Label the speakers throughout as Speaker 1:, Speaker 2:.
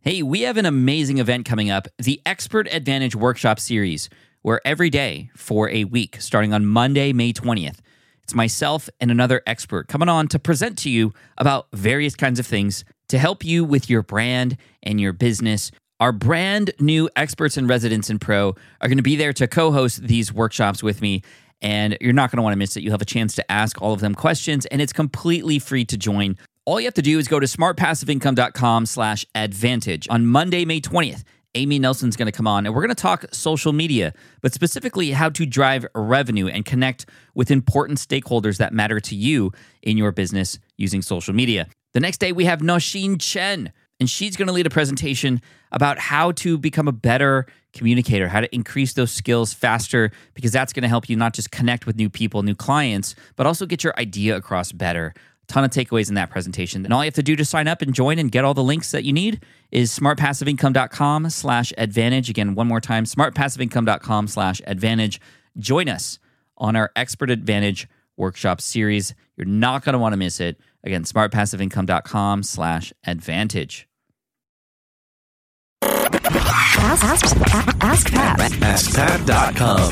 Speaker 1: Hey, we have an amazing event coming up, the Expert Advantage Workshop Series, where every day for a week, starting on Monday, May 20th, it's myself and another expert coming on to present to you about various kinds of things to help you with your brand and your business. Our brand new experts and residents in Pro are going to be there to co-host these workshops with me, and you're not going to want to miss it. You'll have a chance to ask all of them questions, and it's completely free to join. All you have to do is go to smartpassiveincome.com/advantage. On Monday, May 20th, Amy Nelson's going to come on, and we're going to talk social media, but specifically how to drive revenue and connect with important stakeholders that matter to you in your business using social media. The next day, we have Nosheen Chen, and she's going to lead a presentation about how to become a better communicator, how to increase those skills faster, because that's going to help you not just connect with new people, new clients, but also get your idea across better. Ton of takeaways in that presentation. And all you have to do to sign up and join and get all the links that you need is smartpassiveincome.com/advantage. Again, one more time, smartpassiveincome.com/advantage. Join us on our Expert Advantage Workshop Series. You're not going to want to miss it. Again, smartpassiveincome.com/advantage.
Speaker 2: Ask Pat.
Speaker 3: AskPat.com.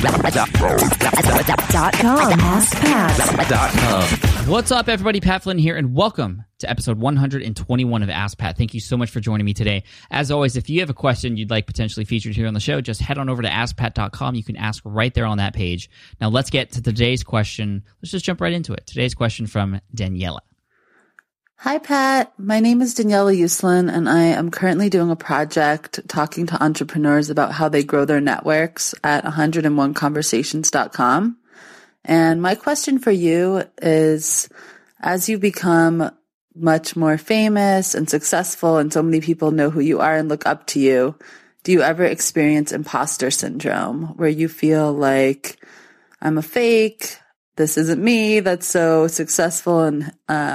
Speaker 2: AskPat.com.
Speaker 1: What's up, everybody? Pat Flynn here, and welcome to episode 121 of Ask Pat. Thank you so much for joining me today. As always, if you have a question you'd like potentially featured here on the show, just head on over to AskPat.com. You can ask right there on that page. Now, let's get to today's question. Let's just jump right into it. Today's question from Daniela.
Speaker 4: Hi, Pat. My name is Daniela Uslin, and I am currently doing a project talking to entrepreneurs about how they grow their networks at 101conversations.com. And my question for you is, as you become much more famous and successful and so many people know who you are and look up to you, do you ever experience imposter syndrome where you feel like, I'm a fake, this isn't me that's so successful and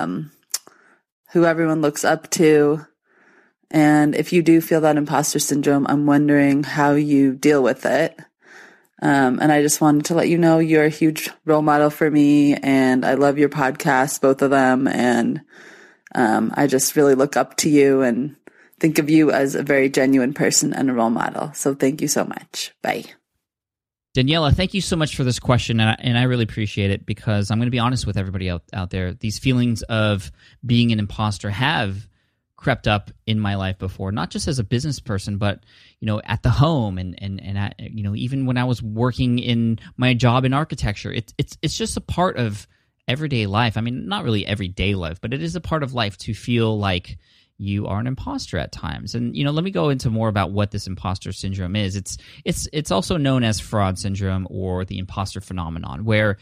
Speaker 4: who everyone looks up to? And if you do feel that imposter syndrome, I'm wondering how you deal with it. And I just wanted to let you know you're a huge role model for me, and I love your podcasts, both of them. And I just really look up to you and think of you as a very genuine person and a role model. So thank you so much. Bye.
Speaker 1: Daniela, thank you so much for this question, and I really appreciate it, because I'm going to be honest with everybody out there. These feelings of being an imposter have crept up in my life before, not just as a business person, but at the home and at, even when I was working in my job in architecture. It's just a part of everyday life. I mean, not really everyday life, but it is a part of life to feel like you are an imposter at times. And, let me go into more about what this imposter syndrome is. It's also known as fraud syndrome or the imposter phenomenon, where,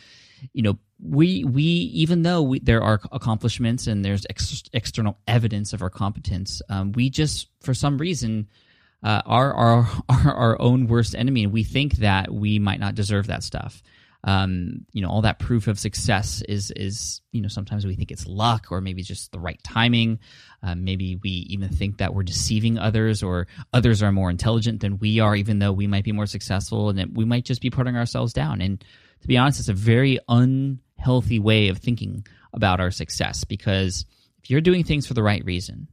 Speaker 1: we even though there are accomplishments and there's external evidence of our competence, we just, for some reason, are our own worst enemy. And we think that we might not deserve that stuff. All that proof of success is sometimes we think it's luck, or maybe just the right timing. Maybe we even think that we're deceiving others, or others are more intelligent than we are, even though we might be more successful, and that we might just be putting ourselves down. And to be honest, it's a very unhealthy way of thinking about our success, because if you're doing things for the right reason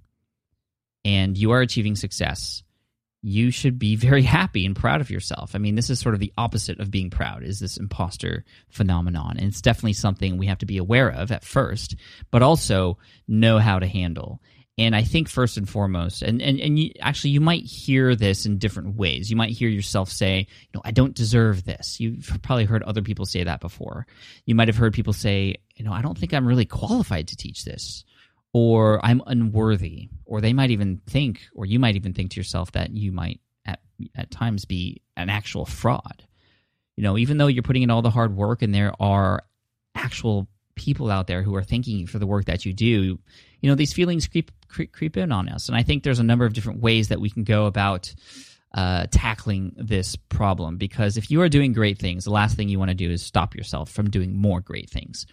Speaker 1: and you are achieving success, you should be very happy and proud of yourself. I mean, this is sort of the opposite of being proud, is this imposter phenomenon. And it's definitely something we have to be aware of at first, but also know how to handle. And I think first and foremost, and you might hear this in different ways. You might hear yourself say, I don't deserve this. You've probably heard other people say that before. You might have heard people say, I don't think I'm really qualified to teach this, or I'm unworthy. Or they might even think, or you might even think to yourself that you might at times be an actual fraud. Even though you're putting in all the hard work and there are actual people out there who are thanking you for the work that you do, these feelings creep in on us. And I think there's a number of different ways that we can go about tackling this problem, because if you are doing great things, the last thing you want to do is stop yourself from doing more great things.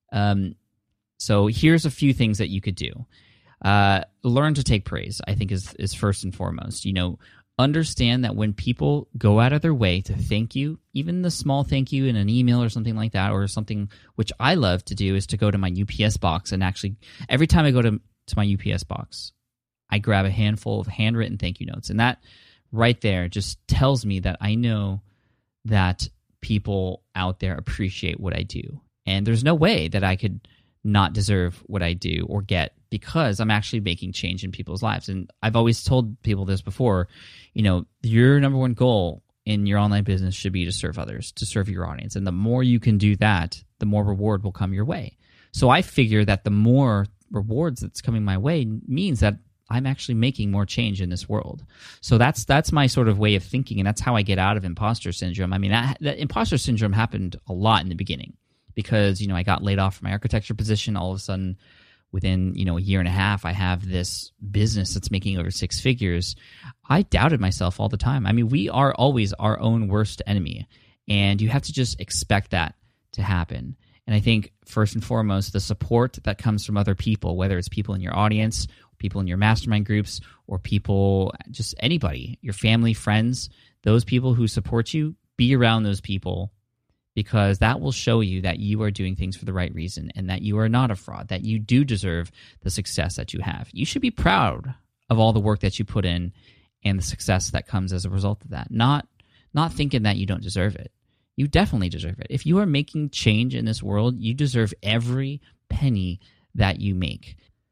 Speaker 1: So here's a few things that you could do. Learn to take praise, I think, is first and foremost. Understand that when people go out of their way to thank you, even the small thank you in an email or something like that, or something which I love to do is to go to my UPS box, and actually every time I go to my UPS box, I grab a handful of handwritten thank you notes. And that right there just tells me that I know that people out there appreciate what I do. And there's no way that I could not deserve what I do or get, because I'm actually making change in people's lives. And I've always told people this before, your number one goal in your online business should be to serve others, to serve your audience. And the more you can do that, the more reward will come your way. So I figure that the more rewards that's coming my way means that I'm actually making more change in this world. So that's my sort of way of thinking, and that's how I get out of imposter syndrome. I mean, that imposter syndrome happened a lot in the beginning because, I got laid off from my architecture position. All of a sudden, within, a year and a half, I have this business that's making over 6 figures. I doubted myself all the time. I mean, we are always our own worst enemy, and you have to just expect that to happen. And I think first and foremost, the support that comes from other people, whether it's people in your audience, people in your mastermind groups, or people, just anybody, your family, friends, those people who support you, be around those people, because that will show you that you are doing things for the right reason and that you are not a fraud, that you do deserve the success that you have. You should be proud of all the work that you put in and the success that comes as a result of that, not thinking that you don't deserve it. You definitely deserve it. If you are making change in this world, you deserve every penny that you make.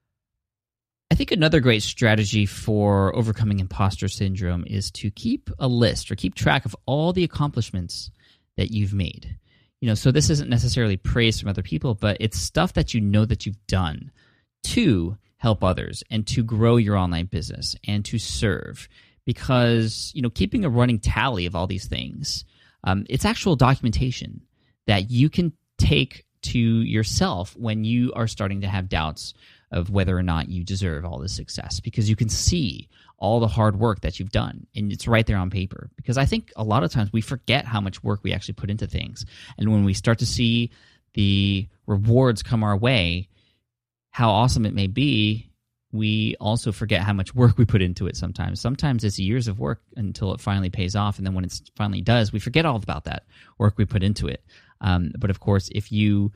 Speaker 1: I think another great strategy for overcoming imposter syndrome is to keep a list or keep track of all the accomplishments that you've made. So this isn't necessarily praise from other people, but it's stuff that you know that you've done to help others and to grow your online business and to serve. Because, keeping a running tally of all these things, it's actual documentation that you can take to yourself when you are starting to have doubts of whether or not you deserve all this success, because you can see all the hard work that you've done, and it's right there on paper. Because I think a lot of times we forget how much work we actually put into things. And when we start to see the rewards come our way, how awesome it may be, we also forget how much work we put into it sometimes. Sometimes it's years of work until it finally pays off, and then when it finally does, we forget all about that work we put into it. But of course, if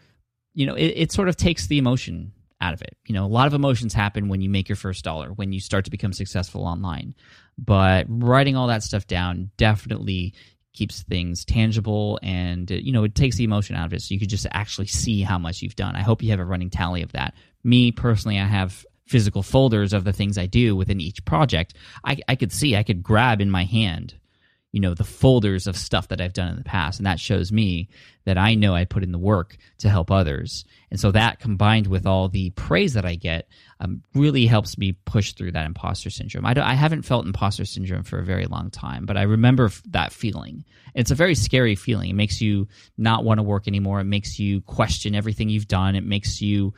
Speaker 1: it sort of takes the emotion out of it. A lot of emotions happen when you make your first dollar, when you start to become successful online. But writing all that stuff down definitely keeps things tangible, and it takes the emotion out of it, so you could just actually see how much you've done. I hope you have a running tally of that. Me personally, I have physical folders of the things I do within each project. I could grab in my hand the folders of stuff that I've done in the past, and that shows me that I know I put in the work to help others. And so that, combined with all the praise that I get, really helps me push through that imposter syndrome. I haven't felt imposter syndrome for a very long time, but I remember that feeling. It's a very scary feeling. It makes you not want to work anymore. It makes you question everything you've done. It makes you,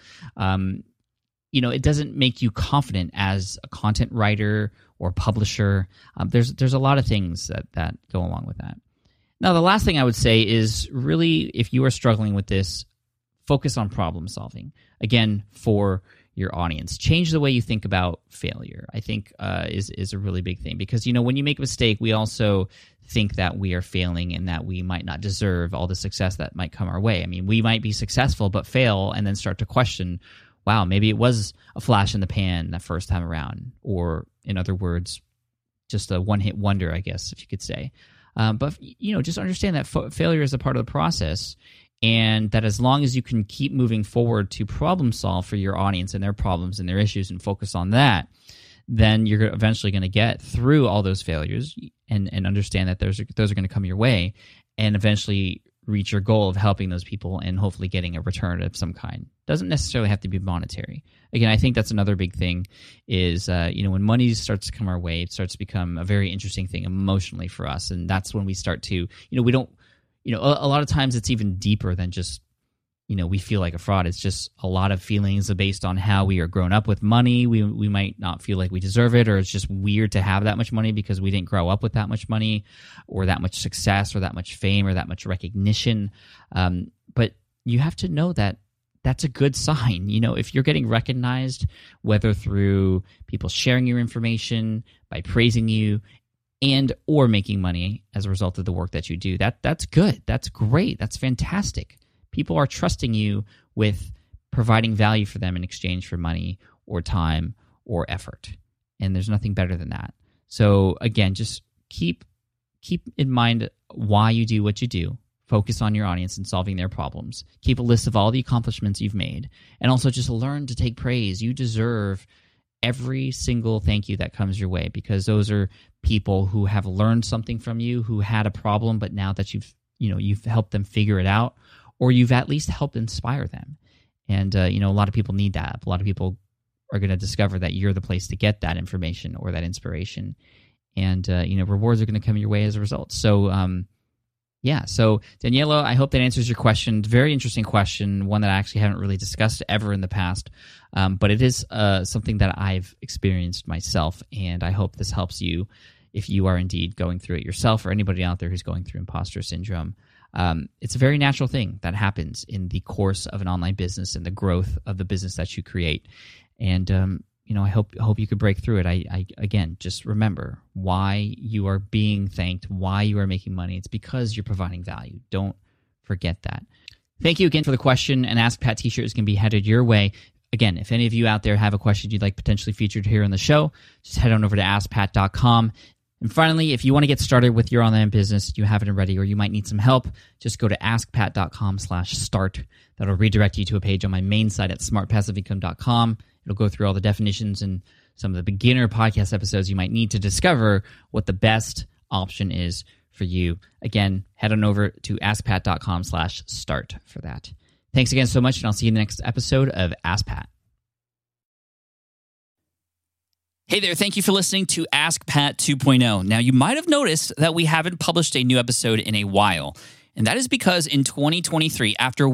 Speaker 1: it doesn't make you confident as a content writer or publisher. There's a lot of things that go along with that. Now, the last thing I would say is, really, if you are struggling with this, focus on problem solving. Again, for your audience, change the way you think about failure. I think is a really big thing, because when you make a mistake, we also think that we are failing and that we might not deserve all the success that might come our way. I mean, we might be successful but fail, and then start to question, wow, maybe it was a flash in the pan that first time around, or in other words, just a one-hit wonder, I guess, if you could say. But just understand that failure is a part of the process, and that as long as you can keep moving forward to problem solve for your audience and their problems and their issues and focus on that, then you're eventually going to get through all those failures and understand that those are going to come your way, and eventually reach your goal of helping those people and hopefully getting a return of some kind. Doesn't necessarily have to be monetary. Again, I think that's another big thing is, when money starts to come our way, it starts to become a very interesting thing emotionally for us. And that's when we start to, we don't, a lot of times it's even deeper than just, we feel like a fraud. It's just a lot of feelings based on how we are grown up with money. We might not feel like we deserve it, or it's just weird to have that much money because we didn't grow up with that much money or that much success or that much fame or that much recognition. But you have to know that that's a good sign. If you're getting recognized, whether through people sharing your information, by praising you, and or making money as a result of the work that you do, that's good. That's great. That's fantastic. People are trusting you with providing value for them in exchange for money or time or effort. and there's nothing better than that. So again, just keep in mind why you do what you do. Focus on your audience and solving their problems. Keep a list of all the accomplishments you've made, and also just learn to take praise. You deserve every single thank you that comes your way, because those are people who have learned something from you, who had a problem, but now that you've helped them figure it out, or you've at least helped inspire them. And a lot of people need that. A lot of people are going to discover that you're the place to get that information or that inspiration, and rewards are going to come your way as a result. So so Daniela, I hope that answers your question. Very interesting question, one that I actually haven't really discussed ever in the past, but it is something that I've experienced myself, and I hope this helps you if you are indeed going through it yourself, or anybody out there who's going through imposter syndrome. It's a very natural thing that happens in the course of an online business and the growth of the business that you create. And I hope you could break through it. I again, just remember why you are being thanked, why you are making money. It's because you're providing value. Don't forget that. Thank you again for the question. An Ask Pat t-shirt is going to be headed your way. Again, if any of you out there have a question you'd like potentially featured here on the show, just head on over to askpat.com. And finally, if you want to get started with your online business, you haven't already, or you might need some help, just go to askpat.com/start. That'll redirect you to a page on my main site at smartpassiveincome.com. It'll go through all the definitions and some of the beginner podcast episodes you might need to discover what the best option is for you. Again, head on over to askpat.com/start for that. Thanks again so much, and I'll see you in the next episode of Ask Pat. Hey there, thank you for listening to Ask Pat 2.0. Now, you might have noticed that we haven't published a new episode in a while, and that is because in 2023, after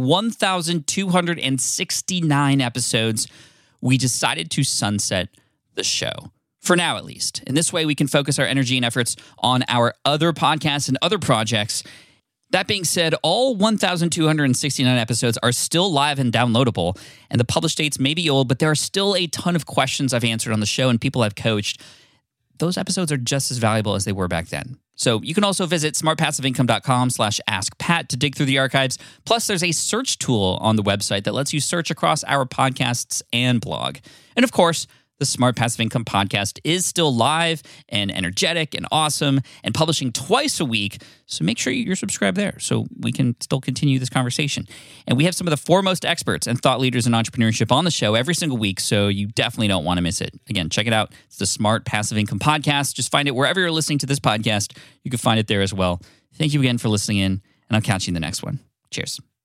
Speaker 1: 1,269 episodes, we decided to sunset the show. For now, at least. In this way, we can focus our energy and efforts on our other podcasts and other projects. That being said, all 1,269 episodes are still live and downloadable, and the published dates may be old, but there are still a ton of questions I've answered on the show and people I've coached. Those episodes are just as valuable as they were back then. So you can also visit smartpassiveincome.com/askpat to dig through the archives. Plus, there's a search tool on the website that lets you search across our podcasts and blog. And of course, the Smart Passive Income podcast is still live and energetic and awesome and publishing twice a week. So make sure you're subscribed there so we can still continue this conversation. And we have some of the foremost experts and thought leaders in entrepreneurship on the show every single week, so you definitely don't want to miss it. Again, check it out. It's the Smart Passive Income podcast. Just find it wherever you're listening to this podcast. You can find it there as well. Thank you again for listening in, and I'll catch you in the next one. Cheers.